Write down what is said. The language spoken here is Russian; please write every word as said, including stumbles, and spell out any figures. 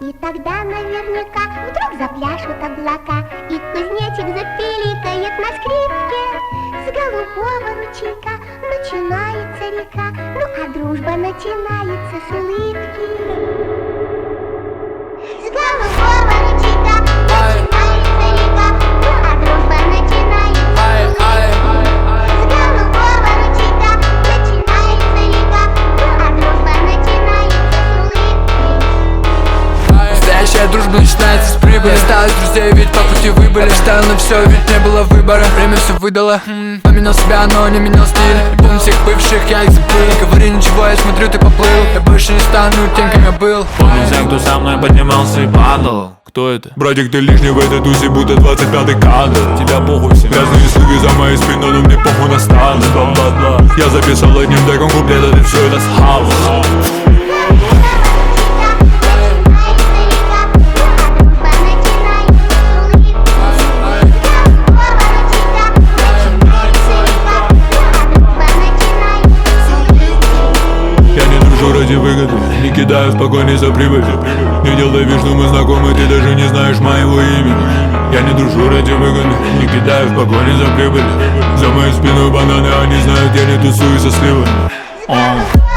И тогда наверняка вдруг запляшут облака, и кузнечик запиликает на скрипке. С голубого ручейка начинается река, ну а дружба начинается с улыбки. С голубого ручейка начинается река, ну а дружба начинается с улыбки. С голубого ручейка начинается река, ну а дружба начинается с улыбки. Настоящая дружба начинается с прибыли. Осталось друзей, ведь по пути выбыли. Ставил на все, ведь не было выбора. Время все выдало. Поменял себя, но не менял стиль. Не помню всех бывших, я их забыл. Не говори ничего, я смотрю, ты поплыл. Я больше не стану тем, кем я был. Помню всех, кто со мной поднимался и падал. Кто это? Братик, ты лишний в этой тусе, будто двадцать пятый кадр. Тебя похуй всем. Грязные слуги за моей спиной, но мне похуй на станы. Бла-бла-бла. Я записал одним треком куплет, ты все это схавал. Ради выгоды, не кидаю в погоне за прибылью. Не делай вид, что мы знакомы, ты даже не знаешь моего имени. Я не дружу ради выгоды, не кидаю в погоне за прибылью. За моей спиной бананы, они знают, я не тусую со сливами.